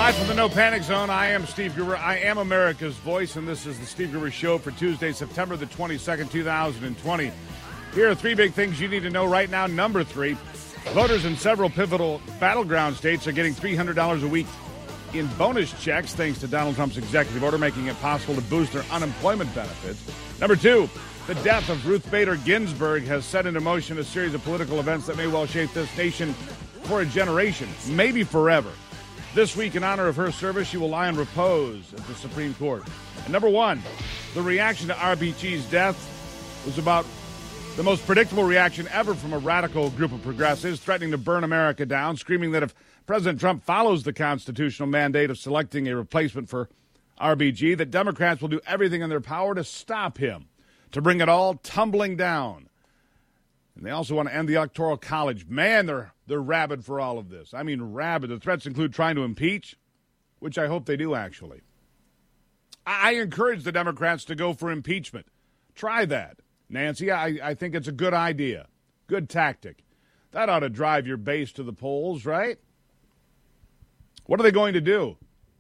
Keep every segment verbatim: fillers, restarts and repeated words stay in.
Live from the No Panic Zone, I am Steve Gruber. I am America's voice, and this is the Steve Gruber Show for Tuesday, September the twenty-second, two thousand twenty. Here are three big things you need to know right now. Number three, voters in several pivotal battleground states are getting three hundred dollars a week in bonus checks thanks to Donald Trump's executive order, making it possible to boost their unemployment benefits. Number two, the death of Ruth Bader Ginsburg has set into motion a series of political events that may well shape this nation for a generation, maybe forever. This week, in honor of her service, she will lie in repose at the Supreme Court. And number one, the reaction to R B G's death was about the most predictable reaction ever from a radical group of progressives threatening to burn America down, screaming that if President Trump follows the constitutional mandate of selecting a replacement for R B G, that Democrats will do everything in their power to stop him, to bring it all tumbling down. And they also want to end the Electoral College. Man, they're they're rabid for all of this. I mean, rabid. The threats include trying to impeach, which I hope they do, actually. I, I encourage the Democrats to go for impeachment. Try that. Nancy, I, I think it's a good idea. Good tactic. That ought to drive your base to the polls, right? What are they going to do?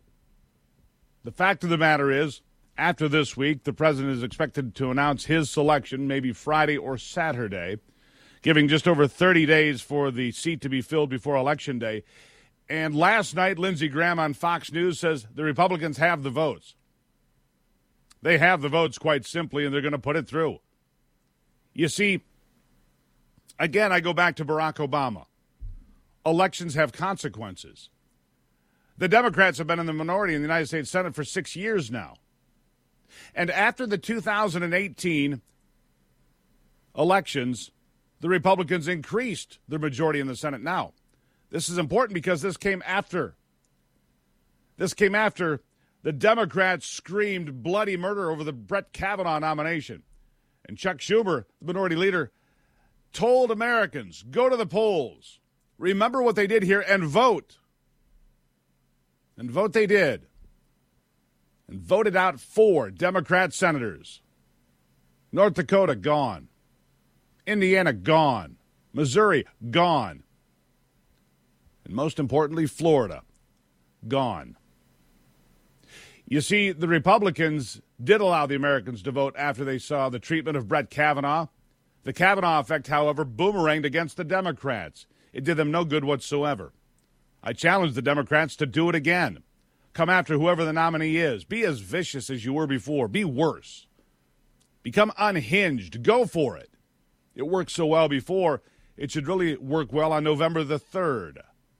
The fact of the matter is, after this week, the president is expected to announce his selection, maybe Friday or Saturday, giving just over thirty days for the seat to be filled before Election Day. And last night, Lindsey Graham on Fox News says the Republicans have the votes. They have the votes, quite simply, and they're going to put it through. You see, again, I go back to Barack Obama. Elections have consequences. The Democrats have been in the minority in the United States Senate for six years now. And after the two thousand eighteen elections, the Republicans increased their majority in the Senate. Now, this is important because this came after. This came after the Democrats screamed bloody murder over the Brett Kavanaugh nomination. And Chuck Schumer, the minority leader, told Americans, go to the polls, remember what they did here, and vote. And vote they did. And voted out four Democrat senators. North Dakota, gone. Indiana, gone. Missouri, gone. And most importantly, Florida, gone. You see, the Republicans did allow the Americans to vote after they saw the treatment of Brett Kavanaugh. The Kavanaugh effect, however, boomeranged against the Democrats. It did them no good whatsoever. I challenge the Democrats to do it again. Come after whoever the nominee is. Be as vicious as you were before. Be worse. Become unhinged. Go for it. It worked so well before, it should really work well on November the third.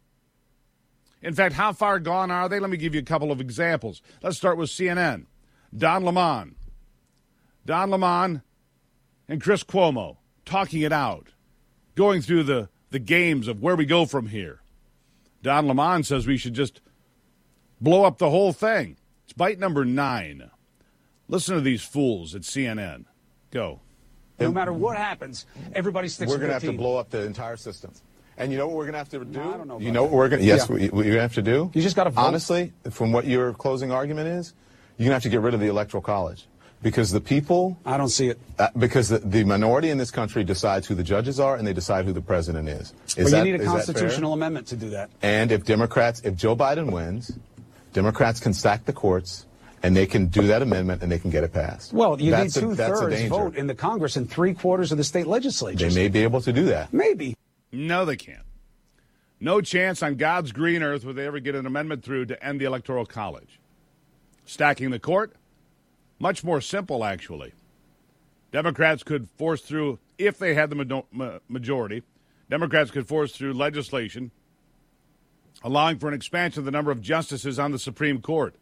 In fact, how far gone are they? Let me give you a couple of examples. Let's start with C N N. Don Lemon. Don Lemon and Chris Cuomo talking it out, going through the, the games of where we go from here. Don Lemon says we should just blow up the whole thing. It's bite number nine. Listen to these fools at C N N. Go. No matter what happens, everybody sticks We're with going to their have team. to blow up the entire system. And you know what we're going to have to do? No, I don't know you about know that. what we're going to Yes, Yeah. what you're going to have to do? You just got to vote. Honestly, from what your closing argument is, you're going to have to get rid of the Electoral College. Because the people... I don't see it. Uh, because the, the minority in this country decides who the judges are and they decide who the president is. Is But that, you need a is that constitutional fair? amendment to do that. And if Democrats, if Joe Biden wins, Democrats can stack the courts and they can do that amendment and they can get it passed. Well, you that's need a, that's a two-thirds danger. vote in the Congress and three-quarters of the state They legislatures. may be able to do that. Maybe. No, they can't. No chance on God's green earth would they ever get an amendment through to end the Electoral College. Stacking the court? Much more simple, actually. Democrats could force through, if they had the ma- majority, Democrats could force through legislation allowing for an expansion of the number of justices on the Supreme Court.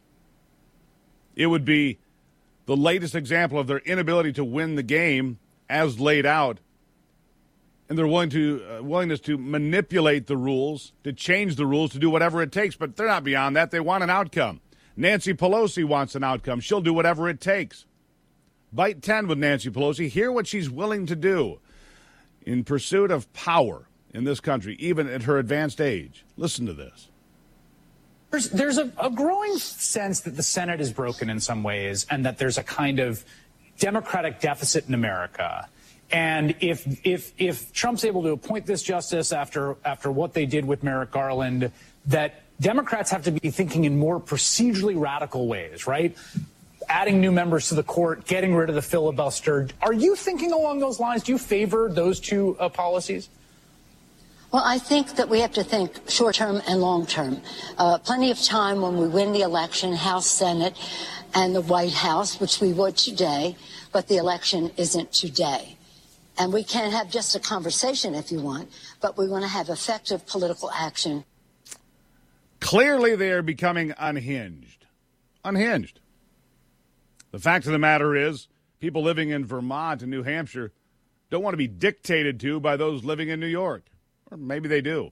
It would be the latest example of their inability to win the game as laid out, and they're willing to uh, willingness to manipulate the rules, to change the rules, to do whatever it takes. But they're not beyond that. They want an outcome. Nancy Pelosi wants an outcome. She'll do whatever it takes. Bite ten with Nancy Pelosi. Hear what she's willing to do in pursuit of power in this country, even at her advanced age. Listen to this. There's, there's a, a growing sense that the Senate is broken in some ways and that there's a kind of democratic deficit in America. And if if if Trump's able to appoint this justice after after what they did with Merrick Garland, that Democrats have to be thinking in more procedurally radical ways, right? Adding new members to the court, getting rid of the filibuster. Are you thinking along those lines? Do you favor those two uh, policies? Well, I think that we have to think short-term and long-term. Uh, plenty of time when we win the election, House, Senate, and the White House, which we would today, but the election isn't today. And we can have just a conversation if you want, but we want to have effective political action. Clearly, they are becoming unhinged. Unhinged. The fact of the matter is, people living in Vermont and New Hampshire don't want to be dictated to by those living in New York. Or maybe they do.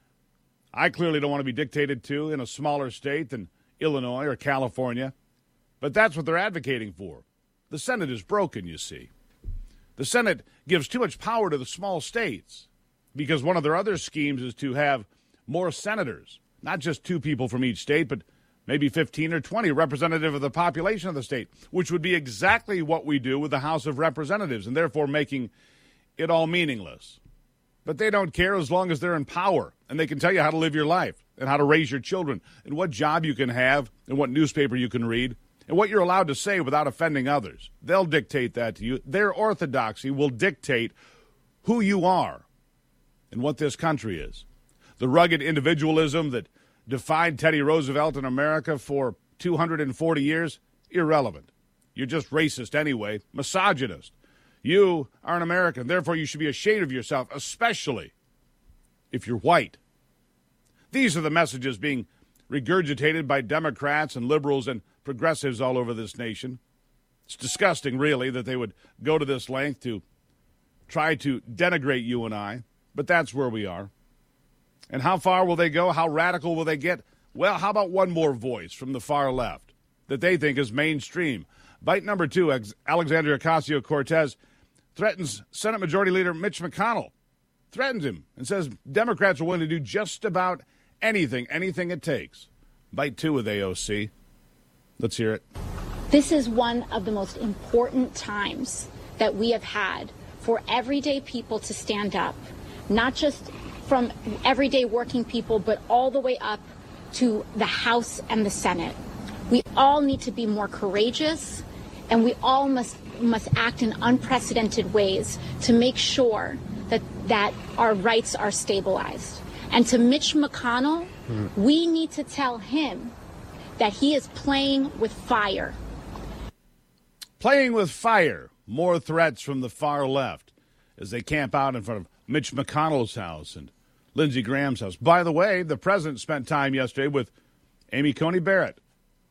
I clearly don't want to be dictated to in a smaller state than Illinois or California. But that's what they're advocating for. The Senate is broken, you see. The Senate gives too much power to the small states because one of their other schemes is to have more senators, not just two people from each state, but maybe fifteen or twenty representative of the population of the state, which would be exactly what we do with the House of Representatives, and therefore making it all meaningless. But they don't care as long as they're in power, and they can tell you how to live your life and how to raise your children and what job you can have and what newspaper you can read and what you're allowed to say without offending others. They'll dictate that to you. Their orthodoxy will dictate who you are and what this country is. The rugged individualism that defied Teddy Roosevelt in America for two hundred forty years, irrelevant. You're just racist anyway, misogynist. You are an American, therefore you should be ashamed of yourself, especially if you're white. These are the messages being regurgitated by Democrats and liberals and progressives all over this nation. It's disgusting, really, that they would go to this length to try to denigrate you and I, but that's where we are. And how far will they go? How radical will they get? Well, how about one more voice from the far left that they think is mainstream? Bite number two, Alexandria Ocasio-Cortez threatens Senate Majority Leader Mitch McConnell, threatens him and says Democrats are willing to do just about anything, anything it takes. Bite two with A O C. Let's hear it. This is one of the most important times that we have had for everyday people to stand up, not just from everyday working people, but all the way up to the House and the Senate. We all need to be more courageous, and we all must must act in unprecedented ways to make sure that, that our rights are stabilized. And to Mitch McConnell, mm. we need to tell him that he is playing with fire. Playing with fire. More threats from the far left as they camp out in front of Mitch McConnell's house and Lindsey Graham's house. By the way, the president spent time yesterday with Amy Coney Barrett,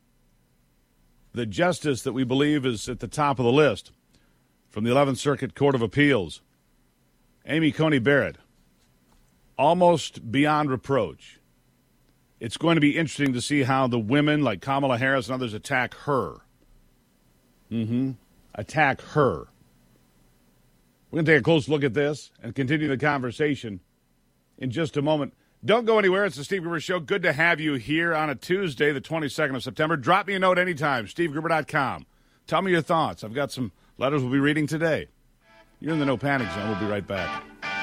the justice that we believe is at the top of the list from the eleventh Circuit Court of Appeals. Amy Coney Barrett, almost beyond reproach. It's going to be interesting to see how the women like Kamala Harris and others attack her. Mm-hmm. Attack her. We're going to take a close look at this and continue the conversation in just a moment. Don't go anywhere. It's the Steve Gruber Show. Good to have you here on a Tuesday, the twenty-second of September. Drop me a note anytime, steve gruber dot com. Tell me your thoughts. I've got some letters we'll be reading today. You're in the No Panic Zone. We'll be right back.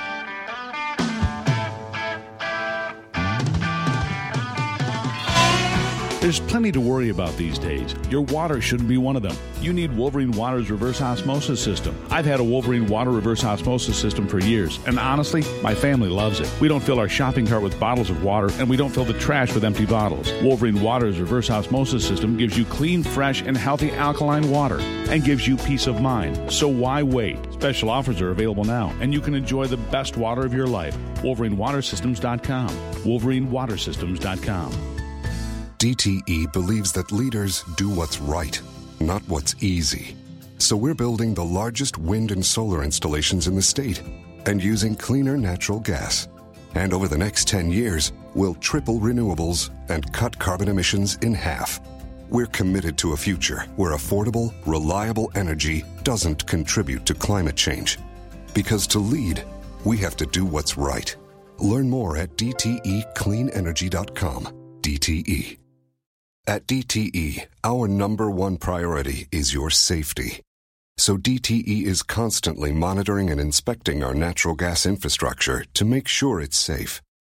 There's plenty to worry about these days. Your water shouldn't be one of them. You need Wolverine Water's reverse osmosis system. I've had a Wolverine Water reverse osmosis system for years, and honestly, my family loves it. We don't fill our shopping cart with bottles of water, and we don't fill the trash with empty bottles. Wolverine Water's reverse osmosis system gives you clean, fresh, and healthy alkaline water and gives you peace of mind. So why wait? Special offers are available now, and you can enjoy the best water of your life. Wolverine Water Systems dot com. Wolverine Water Systems dot com. D T E believes that leaders do what's right, not what's easy. So we're building the largest wind and solar installations in the state and using cleaner natural gas. And over the next ten years, we'll triple renewables and cut carbon emissions in half. We're committed to a future where affordable, reliable energy doesn't contribute to climate change. Because to lead, we have to do what's right. Learn more at D T E clean energy dot com. D T E. At D T E, our number one priority is your safety. So D T E is constantly monitoring and inspecting our natural gas infrastructure to make sure it's safe.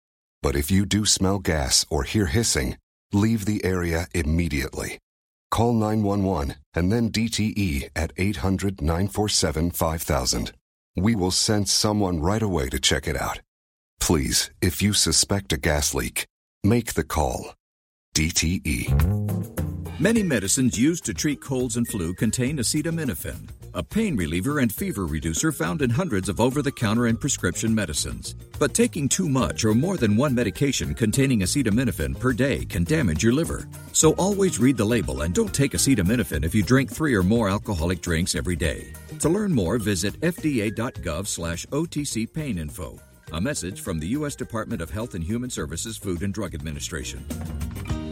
But if you do smell gas or hear hissing, leave the area immediately. Call nine one one and then D T E at eight hundred, nine four seven, five thousand. We will send someone right away to check it out. Please, if you suspect a gas leak, make the call. D T E. Many medicines used to treat colds and flu contain acetaminophen, a pain reliever and fever reducer found in hundreds of over-the-counter and prescription medicines. But taking too much or more than one medication containing acetaminophen per day can damage your liver. So always read the label and don't take acetaminophen if you drink three or more alcoholic drinks every day. To learn more, visit F D A dot gov slash O T C pain info. A message from the U S Department of Health and Human Services Food and Drug Administration.